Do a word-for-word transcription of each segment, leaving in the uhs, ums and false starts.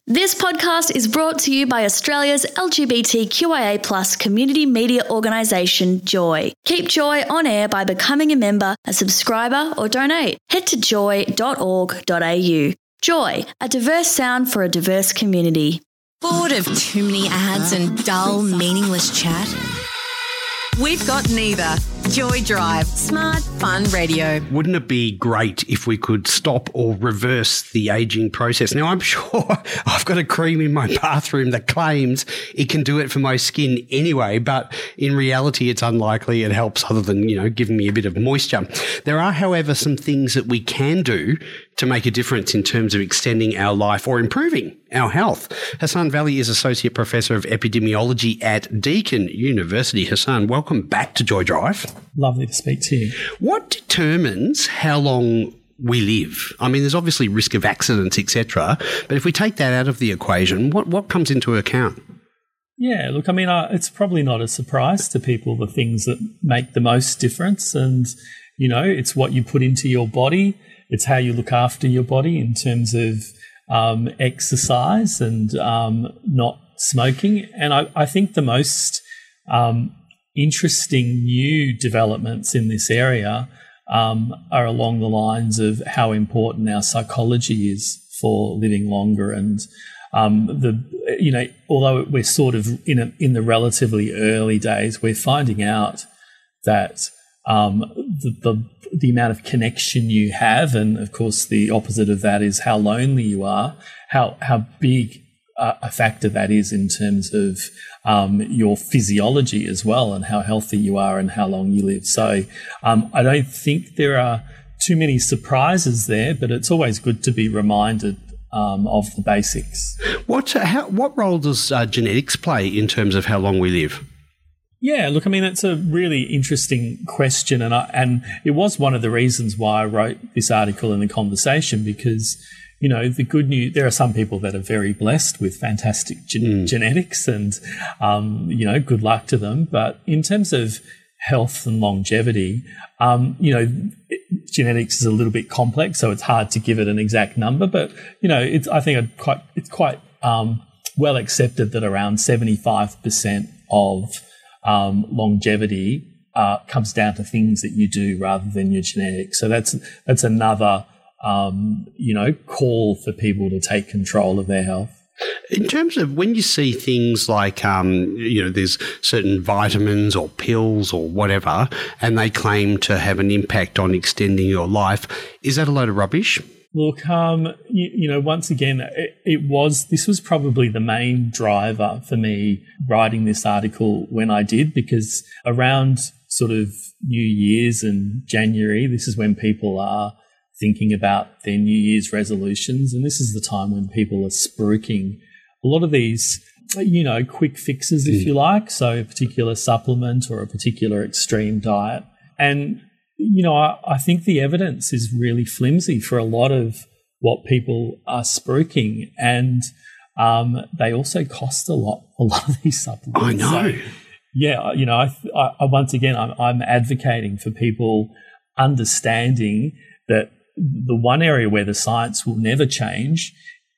This podcast is brought to you by Australia's L G B T Q I A plus community media organisation, Joy. Keep Joy on air by becoming a member, a subscriber or donate. Head to joy dot org dot a u. Joy, a diverse sound for a diverse community. Bored of too many ads and dull, meaningless chat? We've got neither. Joy Drive. Smart, fun radio. Wouldn't it be great if we could stop or reverse the ageing process? Now, I'm sure I've got a cream in my bathroom that claims it can do it for my skin anyway, but in reality, it's unlikely it helps other than, you know, giving me a bit of moisture. There are, however, some things that we can do to make a difference in terms of extending our life or improving our health. Hassan Valley is Associate Professor of Epidemiology at Deakin University. Hassan, welcome back to Joy Drive. Lovely to speak to you. What determines how long we live? I mean, there's obviously risk of accidents, et cetera, but if we take that out of the equation, what, what comes into account? Yeah, look, I mean, uh, it's probably not a surprise to people the things that make the most difference. And, you know, it's what you put into your body. It's how you look after your body in terms of um, exercise and um, not smoking. And I, I think the most um, interesting new developments in this area um, are along the lines of how important our psychology is for living longer. And um, the you know, although we're sort of in a, in the relatively early days, we're finding out that um, the, the the amount of connection you have, and of course the opposite of that is how lonely you are, how how big uh, a factor that is in terms of um, your physiology as well, and how healthy you are and how long you live. So um, I don't think there are too many surprises there, but it's always good to be reminded um, of the basics. What how, what role does uh, genetics play in terms of how long we live? Yeah, look, I mean, it's a really interesting question, and I, and it was one of the reasons why I wrote this article in The Conversation, because, you know, the good news, there are some people that are very blessed with fantastic gen- mm. genetics and, um, you know, good luck to them. But in terms of health and longevity, um, you know, it, genetics is a little bit complex, so it's hard to give it an exact number. But, you know, it's I think I'd quite it's quite um, well accepted that around seventy-five percent of Um, longevity uh, comes down to things that you do rather than your genetics. So that's that's another um, you know call for people to take control of their health. In terms of when you see things like um, you know, there's certain vitamins or pills or whatever, and they claim to have an impact on extending your life, is that a load of rubbish? Look, um, you, you know, once again, it, it was, this was probably the main driver for me writing this article when I did, because around sort of New Year's and January, this is when people are thinking about their New Year's resolutions. And this is the time when people are spruiking a lot of these, you know, quick fixes, if you like. So a particular supplement or a particular extreme diet. And you know, I, I think the evidence is really flimsy for a lot of what people are spruiking, and um, they also cost a lot. A lot of these supplements. I know. So, yeah, you know, I, I once again, I'm, I'm advocating for people understanding that the one area where the science will never change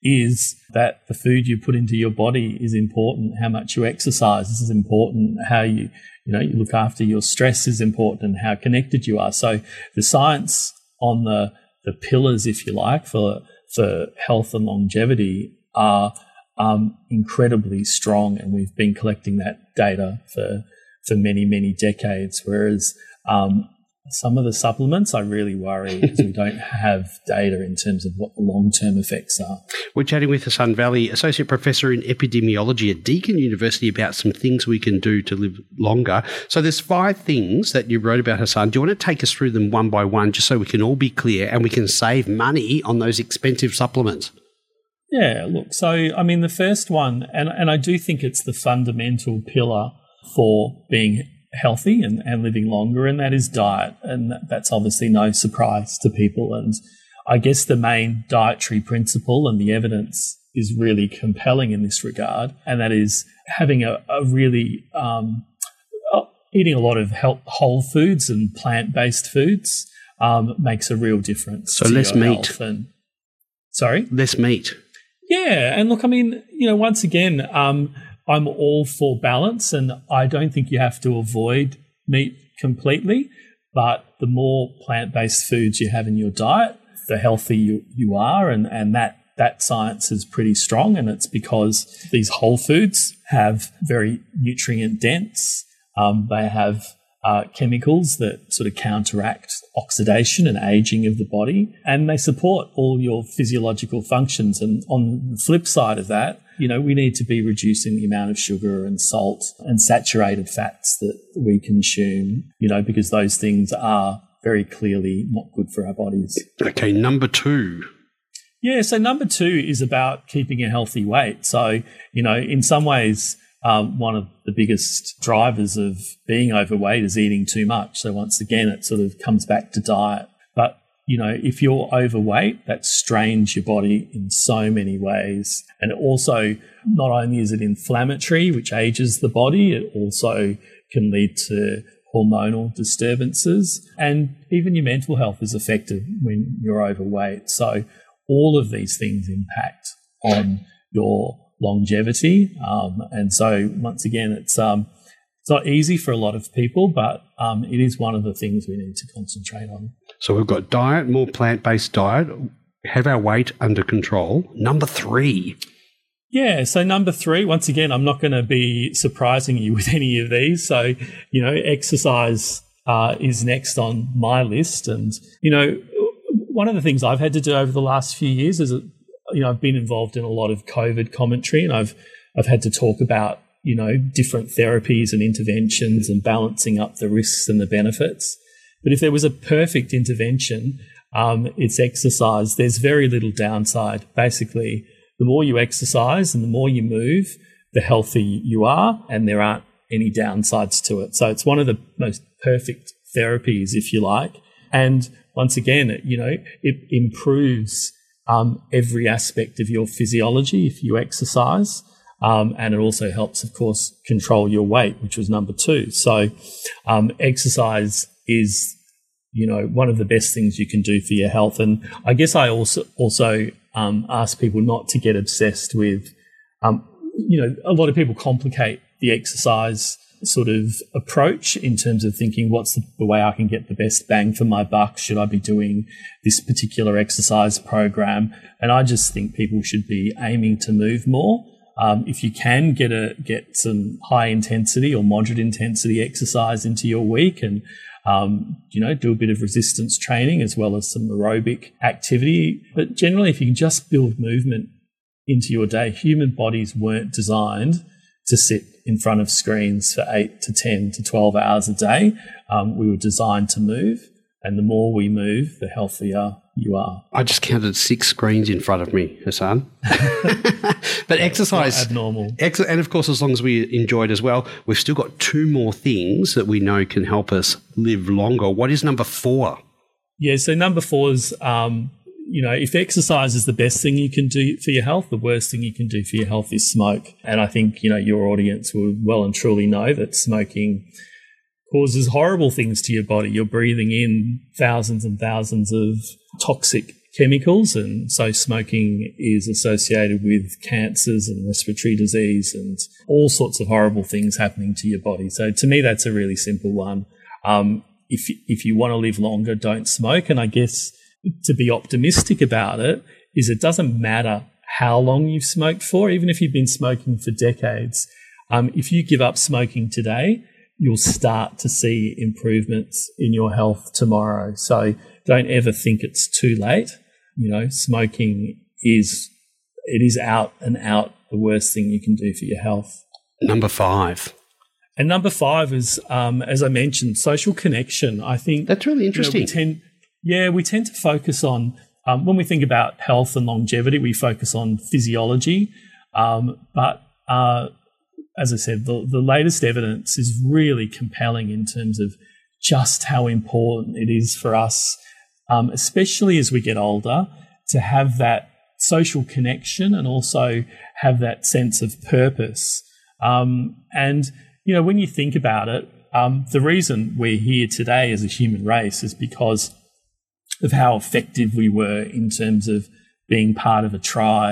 is that the food you put into your body is important. How much you exercise is important. How you You know, you look after your stress is important, and how connected you are. So the science on the the pillars, if you like, for for health and longevity are um, incredibly strong, and we've been collecting that data for for many many decades. Whereas um, some of the supplements, I really worry because we don't have data in terms of what the long-term effects are. We're chatting with Hassan Valley, Associate Professor in Epidemiology at Deakin University, about some things we can do to live longer. So there's five things that you wrote about, Hassan. Do you want to take us through them one by one just so we can all be clear and we can save money on those expensive supplements? Yeah, look, so, I mean, the first one, and, and I do think it's the fundamental pillar for being healthy and, and living longer, and that is diet. And that's obviously no surprise to people. And I guess the main dietary principle, and the evidence is really compelling in this regard, and that is having a, a really um, eating a lot of health, whole foods and plant-based foods um, makes a real difference. So to less your meat. Health. And sorry, less meat. Yeah. And look, I mean, you know, once again, um, I'm all for balance, and I don't think you have to avoid meat completely, but the more plant-based foods you have in your diet, the healthier you, you are, and, and that that science is pretty strong, and it's because these whole foods have very nutrient dense. Um, they have uh, chemicals that sort of counteract oxidation and aging of the body, and they support all your physiological functions. And on the flip side of that, you know, we need to be reducing the amount of sugar and salt and saturated fats that we consume, you know, because those things are very clearly not good for our bodies. Okay, number two. Yeah, so number two is about keeping a healthy weight. So, you know, in some ways, um, one of the biggest drivers of being overweight is eating too much. So once again, it sort of comes back to diet. But, you know, if you're overweight, that strains your body in so many ways. And it also, not only is it inflammatory, which ages the body, it also can lead to hormonal disturbances. And even your mental health is affected when you're overweight. So all of these things impact on your longevity. Um, and so once again, it's um, it's not easy for a lot of people, but um, it is one of the things we need to concentrate on. So we've got diet, more plant-based diet, have our weight under control. Number three. Yeah, so number three, once again, I'm not going to be surprising you with any of these. So, you know, exercise uh, is next on my list. And, you know, one of the things I've had to do over the last few years is, you know, I've been involved in a lot of COVID commentary, and I've I've had to talk about, you know, different therapies and interventions and balancing up the risks and the benefits. But if there was a perfect intervention, um, it's exercise. There's very little downside. Basically, the more you exercise and the more you move, the healthier you are, and there aren't any downsides to it. So it's one of the most perfect therapies, if you like. And once again, you know, it improves um, every aspect of your physiology if you exercise. Um, and it also helps, of course, control your weight, which was number two. So um, exercise is, you know, one of the best things you can do for your health. And I guess I also also um, ask people not to get obsessed with, um, you know, a lot of people complicate the exercise sort of approach in terms of thinking, what's the, the way I can get the best bang for my buck? Should I be doing this particular exercise program? And I just think people should be aiming to move more. Um, if you can get a get some high intensity or moderate intensity exercise into your week, and um, you know, do a bit of resistance training as well as some aerobic activity. But generally, if you can just build movement into your day, human bodies weren't designed to sit in front of screens for eight to ten to twelve hours a day. Um, we were designed to move, and the more we move, the healthier you are. I just counted six screens in front of me, Hassan. But exercise, abnormal. Ex- and of course, as long as we enjoy it as well, we've still got two more things that we know can help us live longer. What is number four? Yeah, so number four is, um, you know, if exercise is the best thing you can do for your health, the worst thing you can do for your health is smoke. And I think, you know, your audience will well and truly know that smoking causes horrible things to your body. You're breathing in thousands and thousands of toxic chemicals, and so smoking is associated with cancers and respiratory disease and all sorts of horrible things happening to your body. So to me, that's a really simple one. Um, if if you want to live longer, don't smoke. And I guess to be optimistic about it is it doesn't matter how long you've smoked for, even if you've been smoking for decades. Um, if you give up smoking today, you'll start to see improvements in your health tomorrow. So don't ever think it's too late. You know, smoking is, it is out and out the worst thing you can do for your health. Number five. And number five is, um, as I mentioned, social connection. I think that's really interesting. You know, we tend, yeah, we tend to focus on, um, when we think about health and longevity, we focus on physiology. Um, but, uh, as I said, the, the latest evidence is really compelling in terms of just how important it is for us, um, especially as we get older, to have that social connection and also have that sense of purpose. Um, and, you know, when you think about it, um, the reason we're here today as a human race is because of how effective we were in terms of being part of a tribe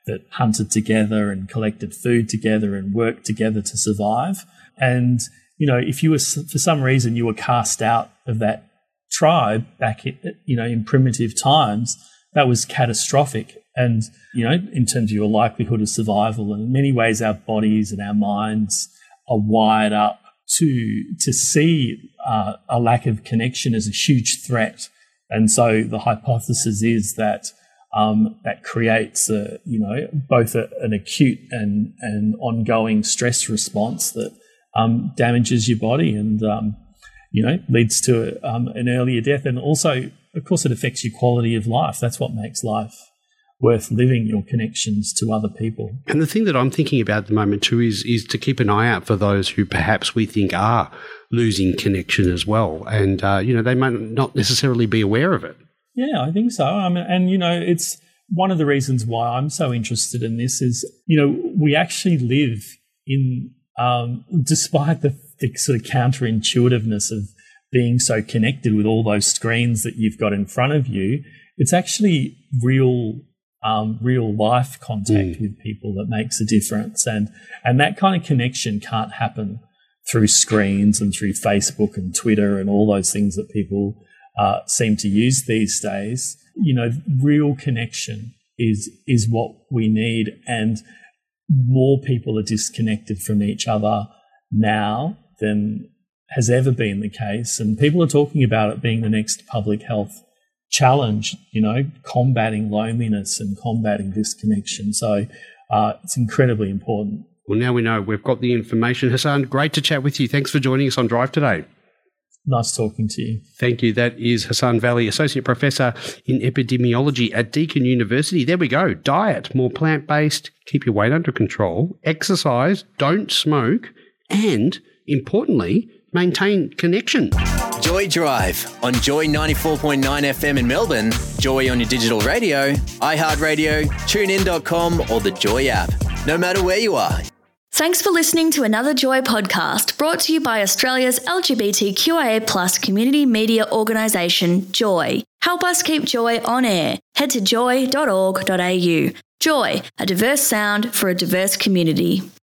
that hunted together and collected food together and worked together to survive. And, you know, if you were, for some reason, you were cast out of that tribe back in, you know, in primitive times, that was catastrophic. And, you know, in terms of your likelihood of survival, and in many ways our bodies and our minds are wired up to to see uh, a lack of connection as a huge threat. And so the hypothesis is that um, that creates, a, you know, both a, an acute and, and ongoing stress response that um, damages your body and, um, you know, leads to um, an earlier death. And also, of course, it affects your quality of life. That's what makes life worth living, your connections to other people. And the thing that I'm thinking about at the moment too is is to keep an eye out for those who perhaps we think are losing connection as well. And, uh, you know, they might not necessarily be aware of it. Yeah, I think so. I mean, and, you know, it's one of the reasons why I'm so interested in this is, you know, we actually live in, um, despite the, the sort of counterintuitiveness of being so connected with all those screens that you've got in front of you, it's actually real Um, real life contact mm. with people that makes a difference. And, and that kind of connection can't happen through screens and through Facebook and Twitter and all those things that people uh, seem to use these days. You know, real connection is, is what we need. And more people are disconnected from each other now than has ever been the case. And people are talking about it being the next public health challenge, you know, combating loneliness and combating disconnection. So uh, it's incredibly important. Well, now we know. We've got the information. Hassan, great to chat with you. Thanks for joining us on Drive today. Nice talking to you. Thank you. That is Hassan Valley, Associate Professor in Epidemiology at Deakin University. There we go. Diet, more plant-based, keep your weight under control, exercise, don't smoke, and, importantly, maintain connection. Joy Drive on Joy ninety-four point nine F M in Melbourne, Joy on your digital radio, iHeartRadio, tune in dot com or the Joy app. No matter where you are. Thanks for listening to another Joy podcast brought to you by Australia's L G B T Q I A plus community media organisation, Joy. Help us keep Joy on air. Head to joy dot org dot a u. Joy, a diverse sound for a diverse community.